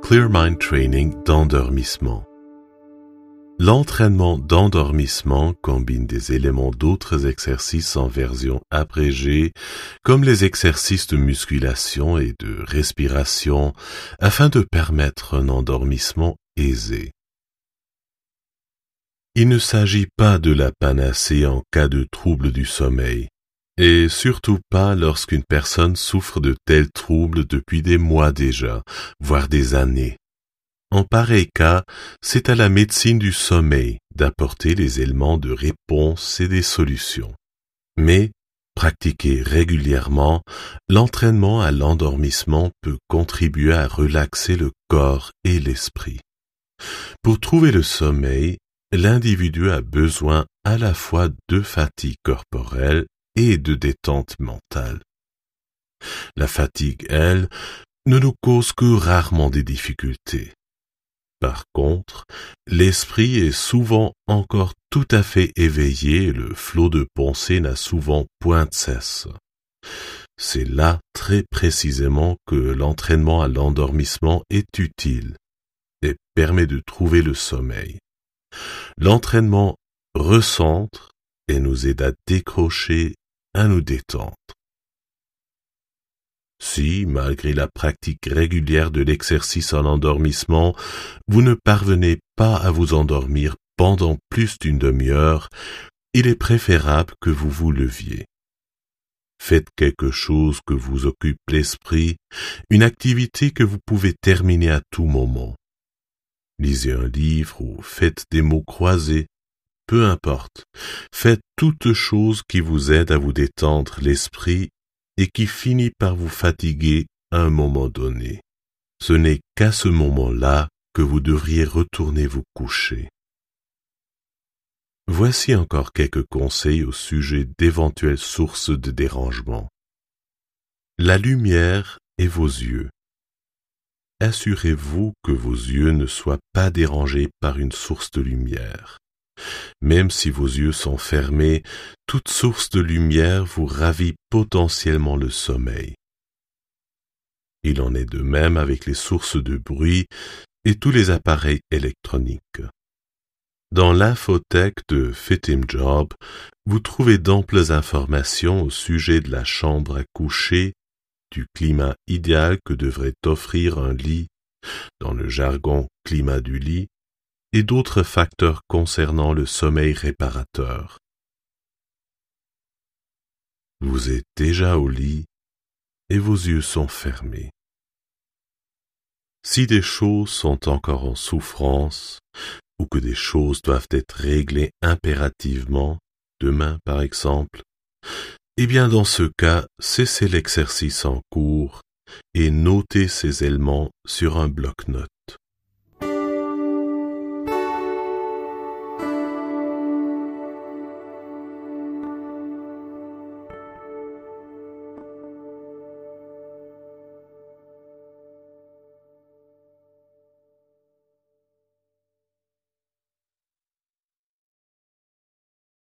Clear Mind Training d'endormissement. L'entraînement d'endormissement combine des éléments d'autres exercices en version abrégée, comme les exercices de musculation et de respiration, afin de permettre un endormissement aisé. Il ne s'agit pas de la panacée en cas de troubles du sommeil, et surtout pas lorsqu'une personne souffre de tels troubles depuis des mois déjà, voire des années. En pareil cas, c'est à la médecine du sommeil d'apporter les éléments de réponse et des solutions. Mais, pratiqué régulièrement, l'entraînement à l'endormissement peut contribuer à relaxer le corps et l'esprit. Pour trouver le sommeil, l'individu a besoin à la fois de fatigue corporelle et de détente mentale. La fatigue, elle, ne nous cause que rarement des difficultés. Par contre, l'esprit est souvent encore tout à fait éveillé et le flot de pensée n'a souvent point de cesse. C'est là très précisément que l'entraînement à l'endormissement est utile et permet de trouver le sommeil. L'entraînement recentre et nous aide à décrocher, à nous détendre. Si, malgré la pratique régulière de l'exercice en endormissement, vous ne parvenez pas à vous endormir pendant plus d'une demi-heure, il est préférable que vous vous leviez. Faites quelque chose que vous occupe l'esprit, une activité que vous pouvez terminer à tout moment. Lisez un livre ou faites des mots croisés, peu importe. Faites toute chose qui vous aide à vous détendre l'esprit et qui finit par vous fatiguer à un moment donné. Ce n'est qu'à ce moment-là que vous devriez retourner vous coucher. Voici encore quelques conseils au sujet d'éventuelles sources de dérangement. La lumière et vos yeux. Assurez-vous que vos yeux ne soient pas dérangés par une source de lumière. Même si vos yeux sont fermés, toute source de lumière vous ravit potentiellement le sommeil. Il en est de même avec les sources de bruit et tous les appareils électroniques. Dans l'infothèque de FitHimJob, vous trouvez d'amples informations au sujet de la chambre à coucher, du climat idéal que devrait offrir un lit, dans le jargon climat du lit, et d'autres facteurs concernant le sommeil réparateur. Vous êtes déjà au lit et vos yeux sont fermés. Si des choses sont encore en souffrance ou que des choses doivent être réglées impérativement, demain par exemple, eh bien dans ce cas, cessez l'exercice en cours et notez ces éléments sur un bloc-notes.